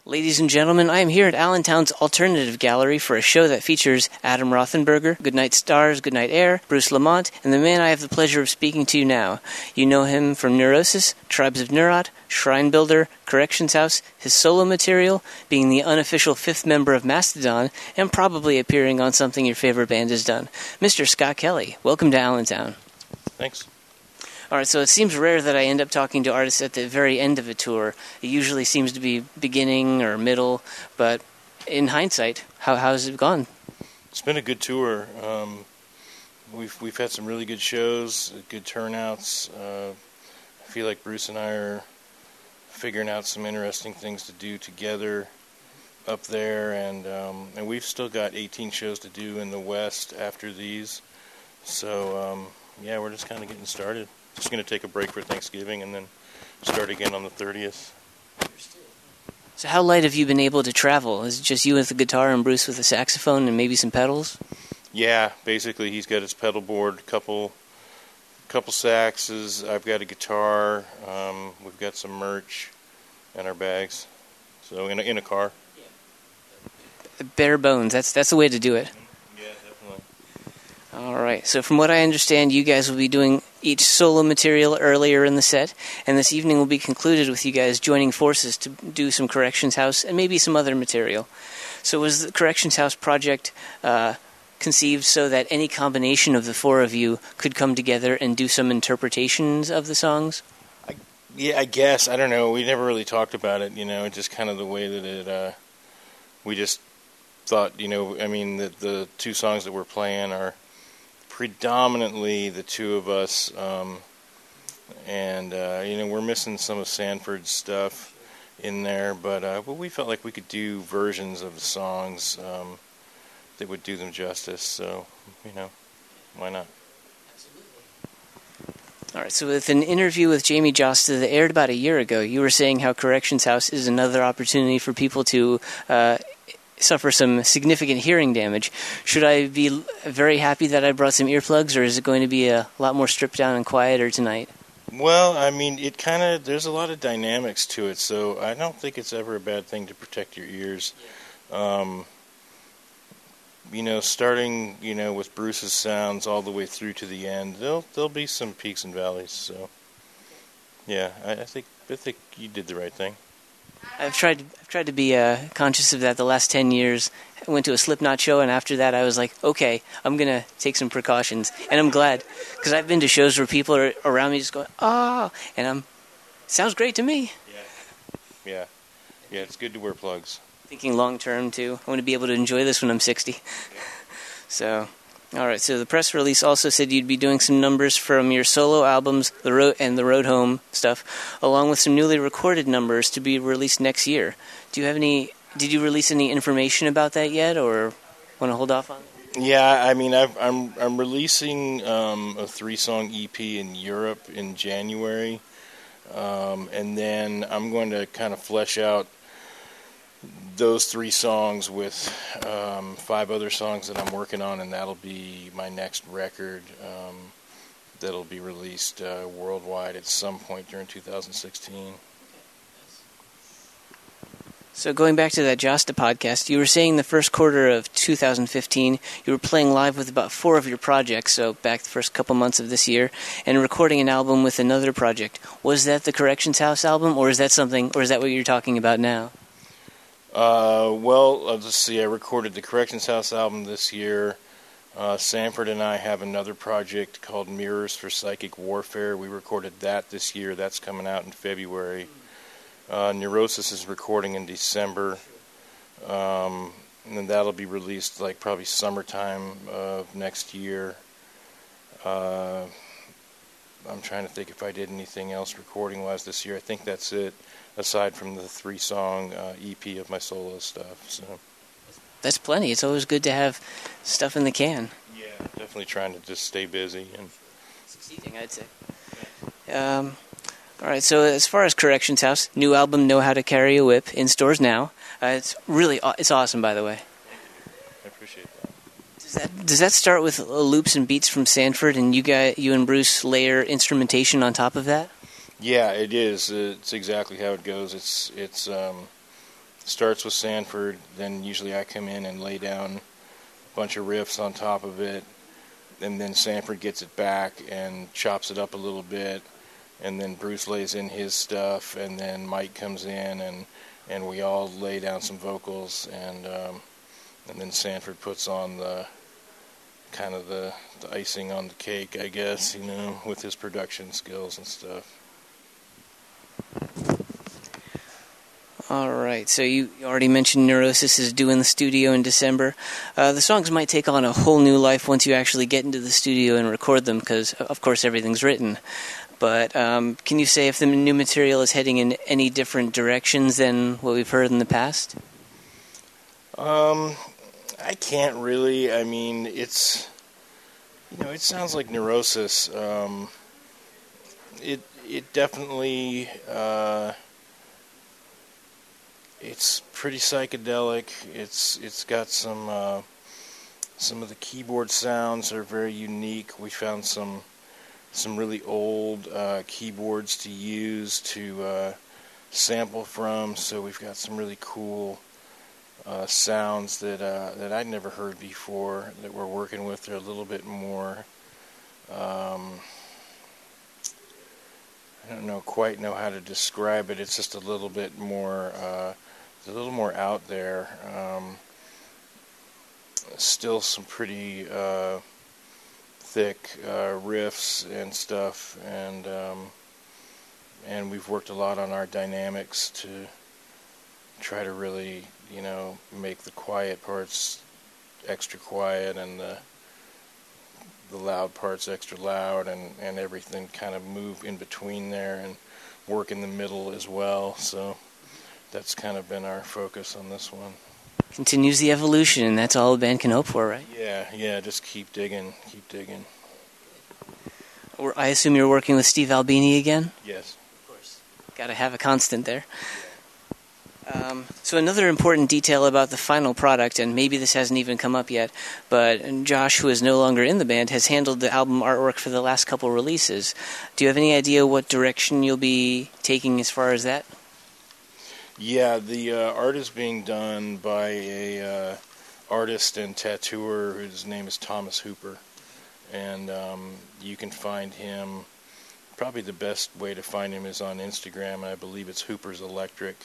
Ladies and gentlemen, I am here at Allentown's Alternative Gallery for a show that features Adam Rothenberger, Goodnight Stars, Goodnight Air, Bruce Lamont, and the man I have the pleasure of speaking to now. You know him from Neurosis, Tribes of Neurot, Shrine Builder, Corrections House, his solo material, being the unofficial fifth member of Mastodon, and probably appearing on something your favorite band has done. Mr. Scott Kelly, welcome to Allentown. Thanks. All right, so it seems rare that I end up talking to artists at the very end of a tour. It usually seems to be beginning or middle, but in hindsight, how's it gone? It's been a good tour. We've had some really good shows, good turnouts. I feel like Bruce and I are figuring out some interesting things to do together up there, and we've still got 18 shows to do in the West after these. So yeah, we're just kind of getting started. Just going to take a break for Thanksgiving and then start again on the 30th. So how light have you been able to travel? Is it just you with the guitar and Bruce with the saxophone and maybe some pedals? Yeah, basically he's got his pedal board, couple saxes. I've got a guitar. We've got some merch and our bags. So in a car. Bare bones. That's the way to do it. Yeah, definitely. All right. So from what I understand, you guys will be doing each solo material earlier in the set, and this evening will be concluded with you guys joining forces to do some Corrections House and maybe some other material. So was the Corrections House project conceived so that any combination of the four of you could come together and do some interpretations of the songs? Yeah, I guess. I don't know. We never really talked about it, just kind of the way that it, we just thought, that the two songs that we're playing are predominantly the two of us, and we're missing some of Sanford's stuff in there, but we felt like we could do versions of the songs that would do them justice, so, why not? All right, so with an interview with Jamie Josta that aired about a year ago, you were saying how Corrections House is another opportunity for people to suffer some significant hearing damage. Should I be very happy that I brought some earplugs, or is it going to be a lot more stripped down and quieter tonight? Well, there's a lot of dynamics to it, so I don't think it's ever a bad thing to protect your ears. Starting, with Bruce's sounds all the way through to the end, there'll be some peaks and valleys, so yeah, I think you did the right thing. I've tried to be conscious of that the last 10 years. I went to a Slipknot show, and after that I was like, okay, I'm going to take some precautions. And I'm glad, because I've been to shows where people are around me just going, and sounds great to me. Yeah, it's good to wear plugs. Thinking long term, too. I want to be able to enjoy this when I'm 60. So, all right, so the press release also said you'd be doing some numbers from your solo albums, The Road Home stuff, along with some newly recorded numbers to be released next year. Did you release any information about that yet, or want to hold off on it? Yeah, I'm releasing a 3-song EP in Europe in January, and then I'm going to kind of flesh out those 3 songs with 5 other songs that I'm working on, and that'll be my next record that'll be released worldwide at some point during 2016. So going back to that Josta podcast, you were saying the first quarter of 2015 you were playing live with about 4 of your projects, so back the first couple months of this year, and recording an album with another project. Was that the Corrections House album, or is that what you're talking about now? Let's see, I recorded the Corrections House album this year. Sanford and I have another project called Mirrors for Psychic Warfare. We recorded that this year. That's coming out in February. Neurosis is recording in December. And then that'll be released probably summertime of next year. I'm trying to think if I did anything else recording-wise this year. I think that's it, aside from the 3-song EP of my solo stuff. So that's plenty. It's always good to have stuff in the can. Yeah, definitely trying to just stay busy and succeeding, I'd say. All right, so as far as Corrections House, new album, Know How to Carry a Whip, in stores now. It's awesome, by the way. I appreciate that. Does that start with loops and beats from Sanford, and you and Bruce layer instrumentation on top of that? Yeah, it is. It's exactly how it goes. starts with Sanford, then usually I come in and lay down a bunch of riffs on top of it, and then Sanford gets it back and chops it up a little bit, and then Bruce lays in his stuff, and then Mike comes in, and we all lay down some vocals, and then Sanford puts on the kind of the icing on the cake, I guess, with his production skills and stuff. All right, so you already mentioned Neurosis is due in the studio in December. The songs might take on a whole new life once you actually get into the studio and record them, because, of course, everything's written. But can you say if the new material is heading in any different directions than what we've heard in the past? I can't really. I mean, it's, it sounds like Neurosis. It definitely, it's pretty psychedelic. It's got some of the keyboard sounds are very unique. We found some really old keyboards to use to sample from. So we've got some really cool sounds that I'd never heard before that we're working with. They're a little bit more, I don't quite know how to describe it. It's just a little bit more, out there. Still some pretty thick riffs and stuff, and we've worked a lot on our dynamics to try to really, make the quiet parts extra quiet and the loud parts extra loud, and everything kind of move in between there and work in the middle as well. So that's kind of been our focus on this one. Continues the evolution, and that's all a band can hope for, right? Yeah, just keep digging. I assume you're working with Steve Albini again? Yes. Of course. Got to have a constant there. So another important detail about the final product, and maybe this hasn't even come up yet, but Josh, who is no longer in the band, has handled the album artwork for the last couple releases. Do you have any idea what direction you'll be taking as far as that? Yeah, the art is being done by a artist and tattooer whose name is Thomas Hooper, and you can find him. Probably the best way to find him is on Instagram, and I believe it's Hooper's Electric.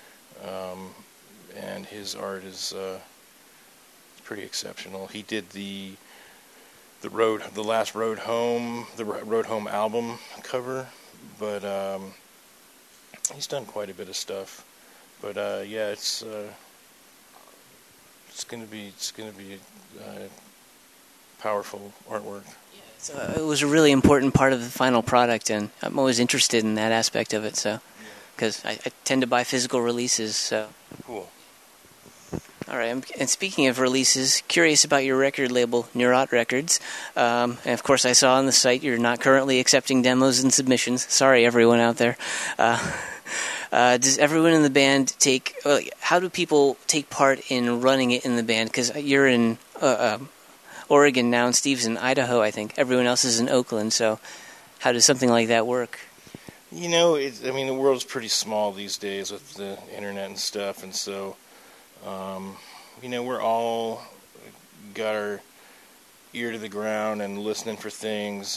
And his art is pretty exceptional. He did the last Road Home album cover, but he's done quite a bit of stuff. But yeah, it's gonna be powerful artwork. So it was a really important part of the final product, and I'm always interested in that aspect of it. So. Because I tend to buy physical releases, so... Cool. All right, and speaking of releases, curious about your record label, Neurot Records. And of course, I saw on the site you're not currently accepting demos and submissions. Sorry, everyone out there. Does everyone in the band how do people take part in running it in the band? Because you're in Oregon now, and Steve's in Idaho, I think. Everyone else is in Oakland, so how does something like that work? The world's pretty small these days with the internet and stuff, and so, we're all got our ear to the ground and listening for things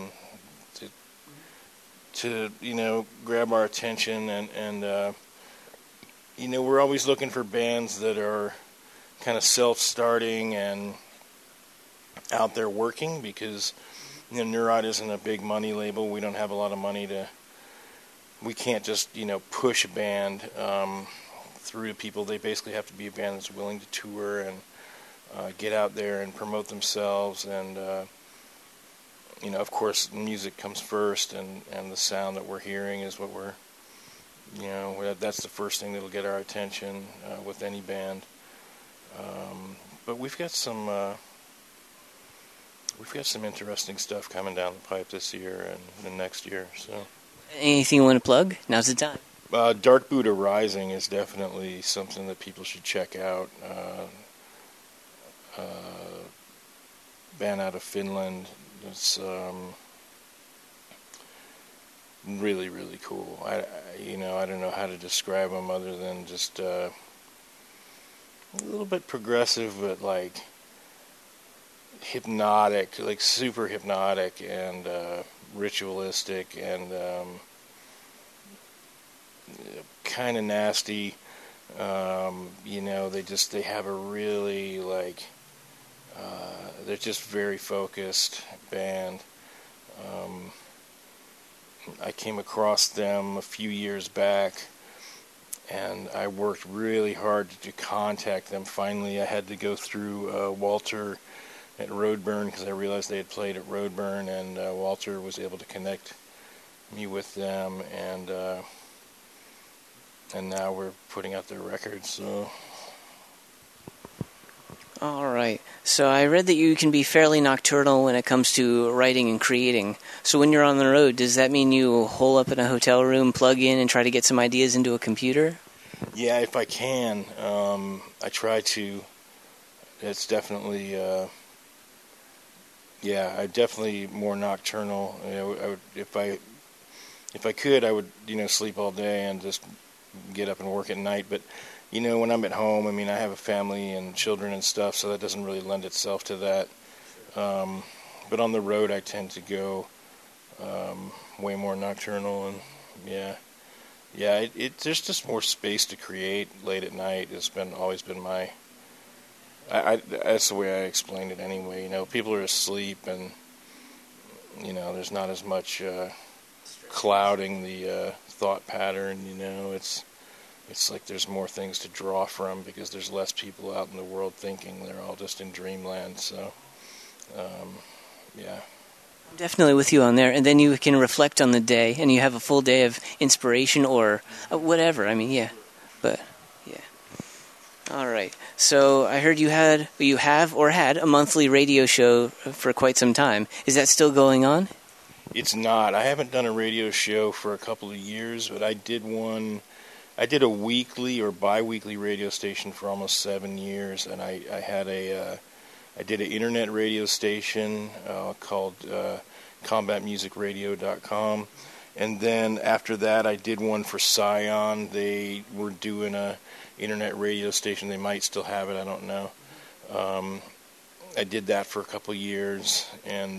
to grab our attention, and we're always looking for bands that are kind of self-starting and out there working, because Neurot isn't a big money label. We don't have a lot of money we can't just, push a band through to people. They basically have to be a band that's willing to tour and get out there and promote themselves. And, of course, music comes first, and the sound that we're hearing is what we're, that's the first thing that'll get our attention with any band. But we've got some interesting stuff coming down the pipe this year and the next year, so... Anything you want to plug? Now's the time. Dark Buddha Rising is definitely something that people should check out. Band out of Finland. It's really, really cool. I don't know how to describe them other than just a little bit progressive, but like hypnotic, like super hypnotic and ritualistic and kind of nasty. They have a really they're just very focused band. I came across them a few years back, and I worked really hard to contact them. Finally, I had to go through Walter at Roadburn because I realized they had played at Roadburn, and Walter was able to connect me with them, and now we're putting out their records. So. All right. So I read that you can be fairly nocturnal when it comes to writing and creating. So when you're on the road, does that mean you hole up in a hotel room, plug in, and try to get some ideas into a computer? Yeah, if I can. I try to. It's definitely, I'm definitely more nocturnal. I would, if I could, I would, sleep all day and just get up and work at night. But, when I'm at home, I have a family and children and stuff, so that doesn't really lend itself to that. But on the road, I tend to go way more nocturnal, and there's just more space to create late at night. It's always been my. That's the way I explained it anyway. People are asleep, and there's not as much clouding the thought pattern. It's like there's more things to draw from because there's less people out in the world thinking. They're all just in dreamland. So, yeah. I'm definitely with you on there. And then you can reflect on the day, and you have a full day of inspiration or whatever. But, yeah. All right. So I heard you have or had a monthly radio show for quite some time. Is that still going on? It's not. I haven't done a radio show for a couple of years, but I did one. I did a weekly or bi-weekly radio station for almost 7 years, and I did an internet radio station called combatmusicradio.com, and then after that I did one for Scion. They were doing a internet radio station. They might still have it, I don't know. I did that for a couple of years, and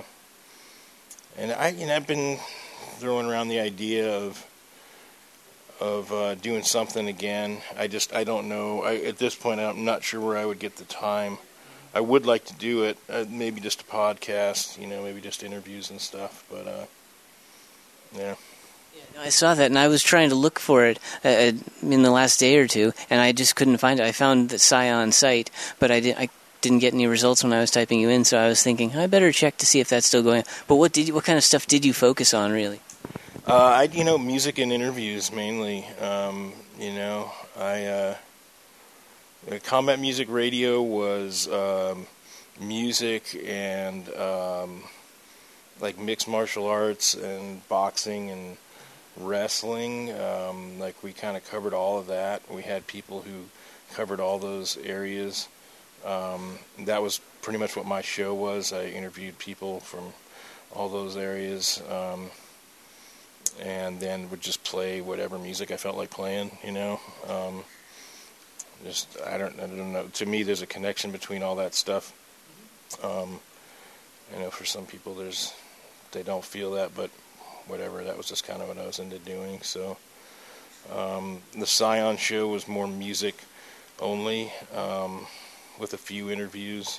I've been throwing around the idea of doing something again. I don't know. At this point, I'm not sure where I would get the time. I would like to do it, maybe just a podcast, maybe just interviews and stuff, but, yeah. I saw that, and I was trying to look for it in the last day or two, and I just couldn't find it. I found the Scion site, but I didn't get any results when I was typing you in, so I was thinking, I better check to see if that's still going on. But what kind of stuff did you focus on, really? Music and interviews mainly. Combat Music Radio was music and like mixed martial arts and boxing and wrestling. We kind of covered all of that. We had people who covered all those areas. That was pretty much what my show was. I interviewed people from all those areas. And then would just play whatever music I felt like playing, I don't know. To me, there's a connection between all that stuff. For some people, they don't feel that, but whatever. That was just kind of what I was into doing. So, the Scion show was more music only, with a few interviews.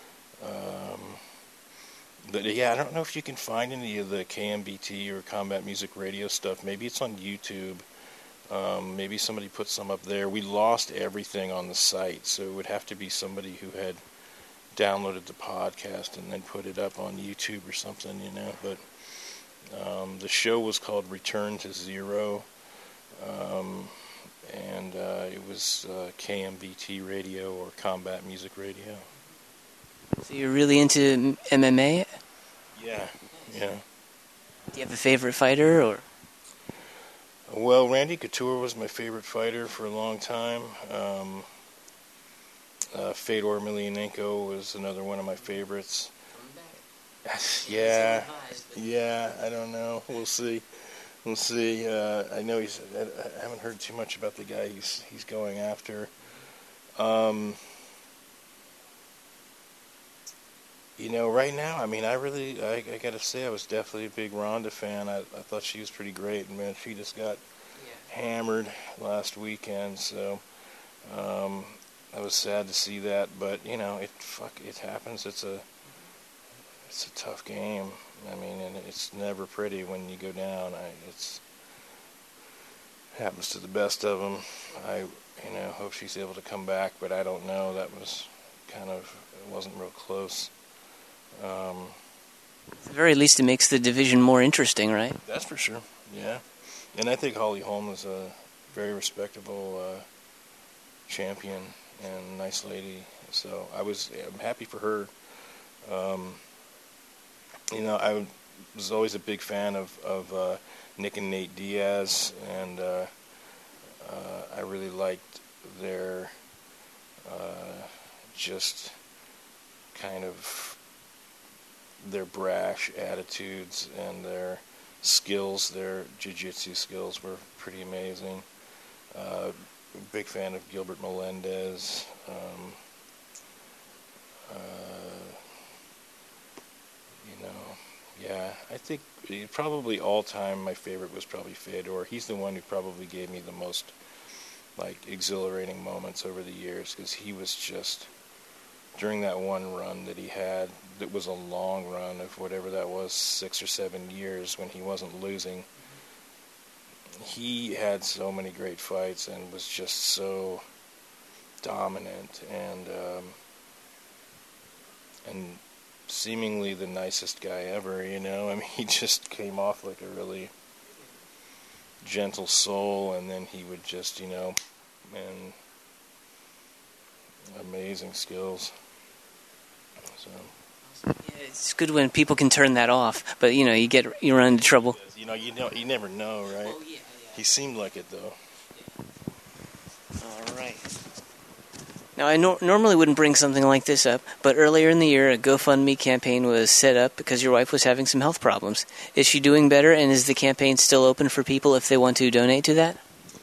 But yeah, I don't know if you can find any of the KMBT or Combat Music Radio stuff. Maybe it's on YouTube. Maybe somebody put some up there. We lost everything on the site, so it would have to be somebody who had downloaded the podcast and then put it up on YouTube or something, But the show was called Return to Zero, and it was KMBT Radio or Combat Music Radio. So you're really into MMA? Yeah. Do you have a favorite fighter, or? Well, Randy Couture was my favorite fighter for a long time. Fedor Emelianenko was another one of my favorites. Yeah, I don't know. We'll see. I know I haven't heard too much about the guy he's going after. Right now, I mean, I gotta say, I was definitely a big Rhonda fan. I thought she was pretty great, and man, she just got hammered last weekend, so I was sad to see that. But it happens. It's a tough game. I mean, and it's never pretty when you go down. It happens to the best of them. I hope she's able to come back, but I don't know. That was it wasn't real close. At the very least, it makes the division more interesting, right? That's for sure, yeah. And I think Holly Holm is a very respectable champion and nice lady. So I'm happy for her. I was always a big fan of Nick and Nate Diaz, and I really liked their just kind of their brash attitudes and their skills. Their jiu-jitsu skills were pretty amazing. Big fan of Gilbert Melendez. Yeah, I think probably all time my favorite was probably Fedor. He's the one who probably gave me the most exhilarating moments over the years, because he was just, during that one run that he had, that was a long run of whatever that was, 6 or 7 years when he wasn't losing. He had so many great fights and was just so dominant and seemingly the nicest guy ever, I mean, he just came off like a really gentle soul, and then he would just, and amazing skills. So. Yeah, it's good when people can turn that off, but you run into trouble. You never know, right? Oh, yeah. He seemed like it, though. All right. Now, I normally wouldn't bring something like this up, but earlier in the year, a GoFundMe campaign was set up because your wife was having some health problems. Is she doing better, and is the campaign still open for people if they want to donate to that?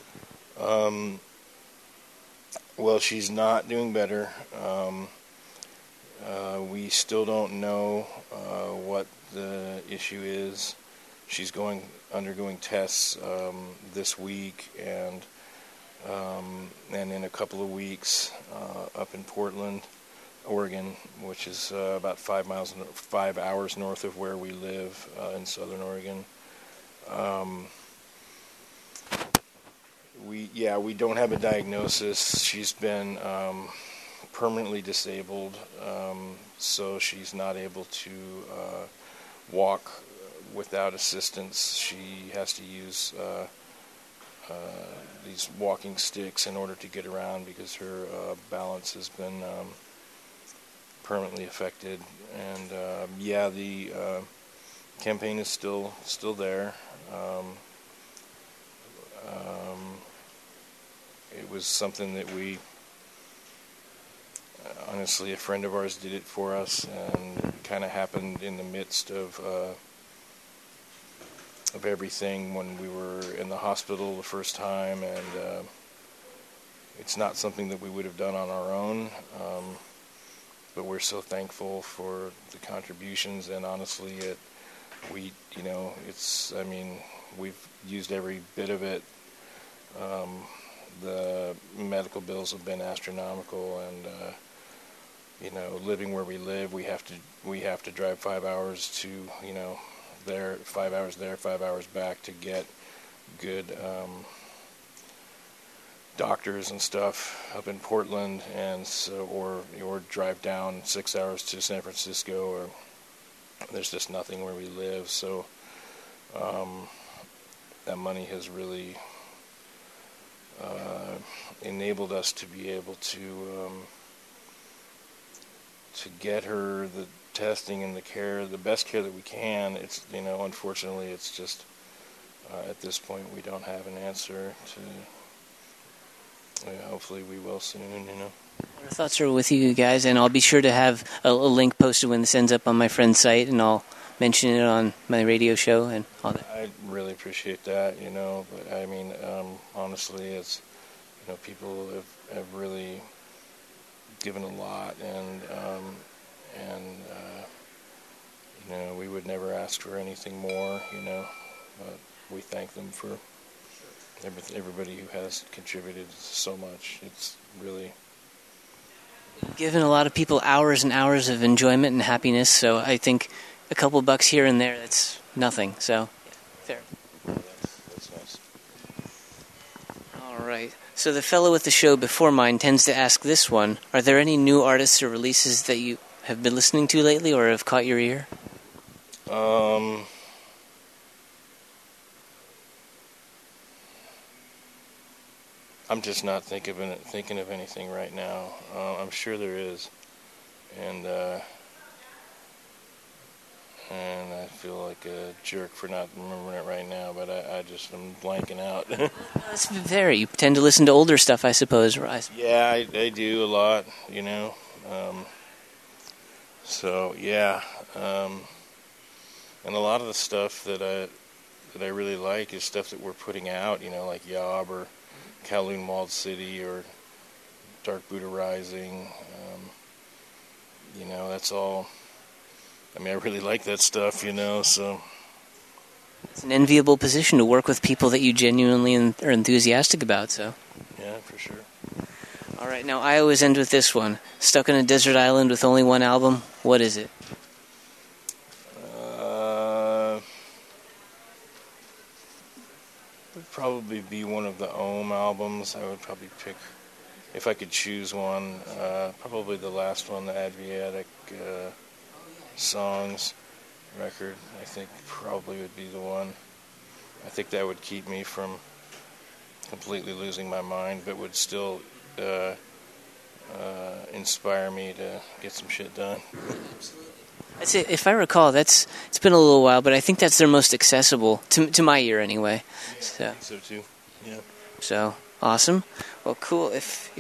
Well, she's not doing better. We still don't know what the issue is. She's undergoing tests this week, and in a couple of weeks up in Portland, Oregon, which is about 5 hours north of where we live in Southern Oregon. We don't have a diagnosis. She's been permanently disabled, so she's not able to walk without assistance. She has to use these walking sticks in order to get around because her balance has been permanently affected. And the campaign is still there. It was something that we honestly, a friend of ours did it for us, and it kind of happened in the midst of everything when we were in the hospital the first time, and it's not something that we would have done on our own, but we're so thankful for the contributions, and honestly, we've used every bit of it. The medical bills have been astronomical, and living where we live, we have to drive 5 hours to there, 5 hours there, 5 hours back to get good doctors and stuff up in Portland, and so or drive down 6 hours to San Francisco, or there's just nothing where we live. So that money has really enabled us to be able to get her the testing and the care, the best care that we can. It's unfortunately, it's just at this point we don't have an answer to. Hopefully, we will soon. Our thoughts are with you guys, and I'll be sure to have a link posted when this ends up on my friend's site, and I'll mention it on my radio show and all that. I really appreciate that, but I mean, honestly, it's people have really given a lot, and we would never ask for anything more, but we thank them for everybody who has contributed so much. It's really given a lot of people hours and hours of enjoyment and happiness, so I think a couple bucks here and there, that's nothing. So, fair. That's nice. All right. So the fellow with the show before mine tends to ask this one: are there any new artists or releases that you have been listening to lately, or have caught your ear? I'm just not thinking of anything right now. I'm sure there is, and I feel like a jerk for not remembering it right now. But I'm blanking out. That's fair. You tend to listen to older stuff, I suppose, right? Yeah, I do a lot. So yeah, and a lot of the stuff that I really like is stuff that we're putting out. Like Yob or Kowloon Walled City or Dark Buddha Rising. That's all. I mean, I really like that stuff, so. It's an enviable position to work with people that you genuinely are enthusiastic about, so. Yeah, for sure. All right, now I always end with this one. Stuck on a desert island with only one album, what is it? Would probably be one of the Ohm albums. I would probably pick, if I could choose one, probably the last one, the Adriatic Songs record. I think probably would be the one. I think that would keep me from completely losing my mind, but would still inspire me to get some shit done. Absolutely. That's it. If I recall, it's been a little while, but I think that's their most accessible to my ear anyway. Yeah, I think so too. Yeah. So awesome. Well, cool. If